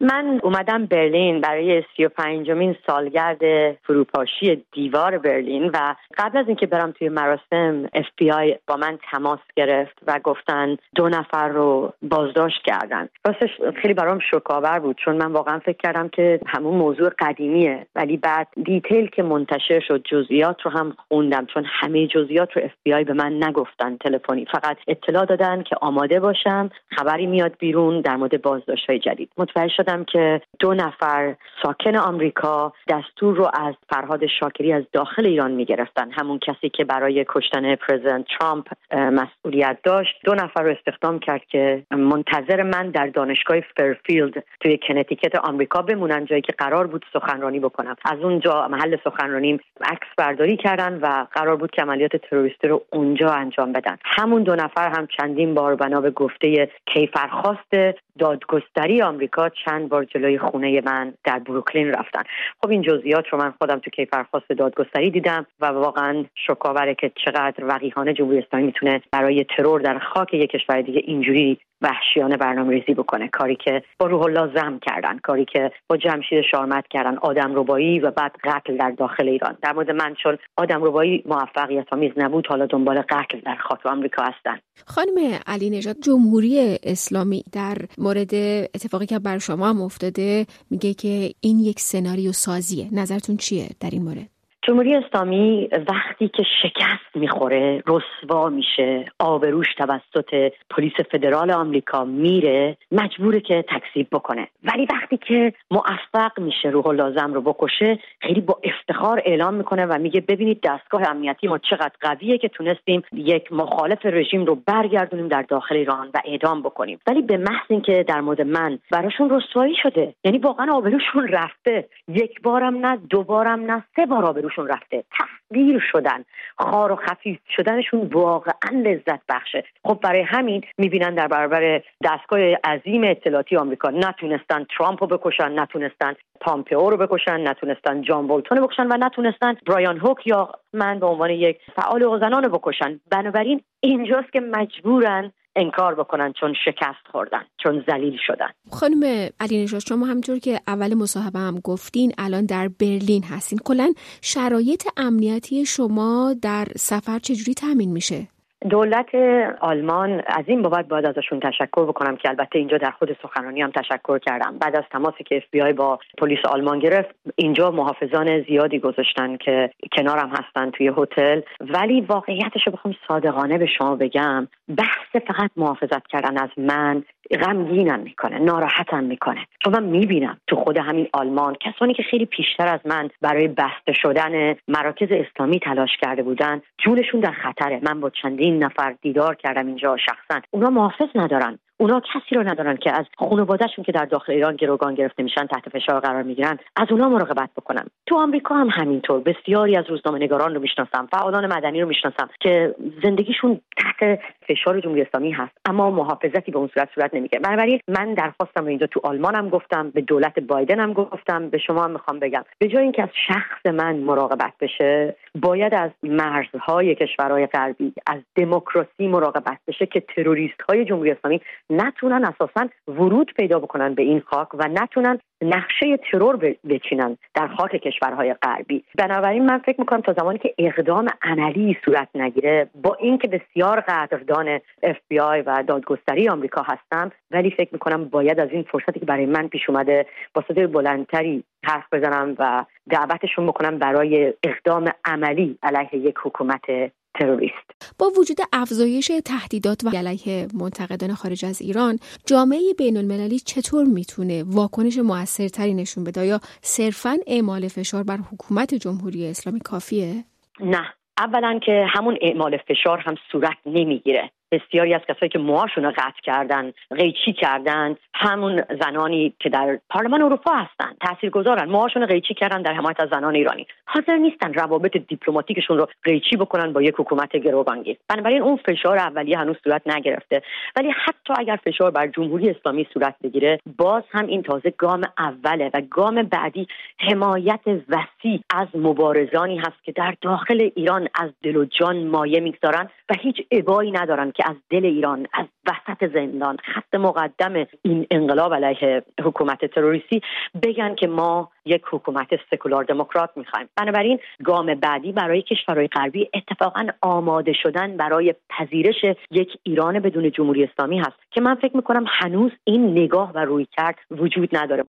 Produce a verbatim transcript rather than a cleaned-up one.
من اومدم برلین برای سی و پنجمین سالگرد فروپاشی دیوار برلین و قبل از اینکه برم توی مراسم اف بی آی با من تماس گرفت و گفتن دو نفر رو بازداشت کردن. راستش خیلی برام شوک‌آور بود، چون من واقعا فکر کردم که همون موضوع قدیمیه، ولی بعد دیتیل که منتشر شد جزئیات رو هم خوندم، چون همه جزئیات رو اف بی آی به من نگفتن تلفنی، فقط اطلاع دادن که آماده باشم، خبری میاد بیرون در مورد بازداشت‌های جدید. متوجه شدم که دو نفر ساکن آمریکا دستور رو از فرهاد شاکری از داخل ایران میگرفتن، همون کسی که برای کشتن پرزیدنت ترامپ مسئولیت داشت. دو نفر رو استخدام کرد که منتظر من در دانشگاه فرفیلد توی کنتیکت آمریکا بمونن، جایی که قرار بود سخنرانی بکنم. از اونجا محل سخنرانیم عکس برداری کردن و قرار بود که عملیات تروریستی رو اونجا انجام بدن. همون دو نفر هم چندین بار بنا به گفته کیفرخواست دادگستری آمریکا چند بار جلوی خونه من در بروکلین رفتن. خب این جزئیات رو من خودم تو کیفرخواست دادگستری دیدم و واقعا شوک‌آوره که چقدر وقیحانه جمهوری اسلامی میتونه برای ترور در خاک یک کشور دیگه اینجوری وحشیانه برنامه‌ریزی بکنه. کاری که با روح الله زم کردن، کاری که با جمشید شارمت کردن، آدمربایی و بعد قتل در داخل ایران. در مورد من چون آدمربایی موفقیت آمیز نبود، حالا دنبال قتل در خاک آمریکا هستن. خانم علی نژاد، جمهوری اسلامی در مورد اتفاقی که بر شما هم افتاده میگه که این یک سناریو سازیه. نظرتون چیه در این مورد؟ جمهوری اسلامی وقتی که شکست میخوره، رسوا میشه، آبروش توسط پلیس فدرال آمریکا میره، مجبوره که تکذیب بکنه. ولی وقتی که موفق میشه روح لازم رو بکشه، خیلی با افتخار اعلام میکنه و میگه ببینید دستگاه امنیتی ما چقدر قویه که تونستیم یک مخالف رژیم رو برگردونیم در داخل ایران و اعدام بکنیم. ولی به محض اینکه در مورد من براشون رسوایی شده، یعنی واقعا آبروشون رفته، یک بارم نه، دو بارم نه، سه بار آبروشون رفته، تحقیر شدن، خار و خفیف شدنشون واقعا لذت بخشه. خب برای همین میبینن در برابر دستگاه عظیم اطلاعاتی آمریکا نتونستن ترامپ رو بکشن، نتونستن پامپئو رو بکشن، نتونستن جان بولتون رو بکشن و نتونستن برایان هوک یا من به عنوان یک فعال حقوق زنان رو بکشن. بنابراین اینجاست که مجبورن انکار بکنن، چون شکست خوردن، چون ذلیل شدن. خانم علی نژاد، شما همونطور که اول مصاحبه هم گفتین الان در برلین هستین. کلاً شرایط امنیتی شما در سفر چجوری تامین میشه؟ دولت آلمان از این بابت باید ازشون تشکر بکنم که البته اینجا در خود سخنرانی هم تشکر کردم. بعد از تماسی که اف بی آی با پلیس آلمان گرفت، اینجا محافظان زیادی گذاشتن که کنارم هستن توی هتل. ولی واقعیتش رو بخوام صادقانه به شما بگم، بحث فقط محافظت کردن از من غمگینم میکنه، ناراحتم میکنه. چون من میبینم تو خود همین آلمان کسانی که خیلی پیشتر از من برای بسته شدن مراکز اسلامی تلاش کرده بودن، جونشون در خطره. من با چندین نفر دیدار کردم اینجا شخصا. اونا محافظ ندارن، اونا کسی رو ندارن که از خانواده‌شون که در داخل ایران گروگان گرفته میشن، تحت فشار قرار میگیرن، از اونا مراقبت بکنن. تو آمریکا هم همینطور. بسیاری از روزنامه‌نگاران رو میشناسم، فعالان مدنی رو میشناسم که زندگیشون تحت فشار جمهوری اسلامی هست، اما محافظتی به اون صورت صورت نمیگیره. بنابراین من درخواستم اینجا تو آلمان هم گفتم، به دولت بایدن هم گفتم، به شما هم میخوام بگم، به جای اینکه از شخص من مراقبت بشه، باید از مرزهای کشورهای غربی، از دموکراسی مراقبت بشه که تروریست‌های جمهوری اسلامی نتونن اساساً ورود پیدا بکنن به این خاک و نتونن نقشه ترور بچینن در خاک کشورهای غربی. بنابراین من فکر میکنم تا زمانی که اقدام عملی صورت نگیره، با اینکه بسیار قدردان اف بی آی و دادگستری آمریکا هستم، ولی فکر میکنم باید از این فرصتی که برای من پیش اومده با صدای بلندتری حرف بزنم و دعوتشون بکنم برای اقدام عملی علیه یک حکومت تروریست. با وجود افزایش تهدیدات و علیه منتقدان خارج از ایران، جامعه بین المللی چطور میتونه واکنش موثرتری نشون بده؟ یا صرفاً اعمال فشار بر حکومت جمهوری اسلامی کافیه؟ نه، اولا که همون اعمال فشار هم صورت نمیگیره. بسیاری از کسایی که موهاشون رو قطع کردن، قیچی کردن، همون زنانی که در پارلمان اروپا هستن، تاثیرگذارن، موهاشون رو قیچی کردن در حمایت از زنان ایرانی، حاضر نیستن روابط دیپلماتیکشون رو قیچی بکنن با یک حکومت گروگانگیر. بنابراین اون فشار اولیه هنوز صورت نگرفته. ولی حتی اگر فشار بر جمهوری اسلامی صورت بگیره، باز هم این تازه گام اوله و گام بعدی حمایت وسیع از مبارزانی هست که در داخل ایران از دل و جان مایه میگذارن و هیچ ابایی ندارن که که از دل ایران، از وسط زندان، خط مقدم این انقلاب علیه حکومت تروریستی بگن که ما یک حکومت سکولار دموکرات میخوایم. بنابراین گام بعدی برای کشورهای غربی اتفاقا آماده شدن برای پذیرش یک ایران بدون جمهوری اسلامی هست که من فکر میکنم هنوز این نگاه و رویکرد وجود نداره.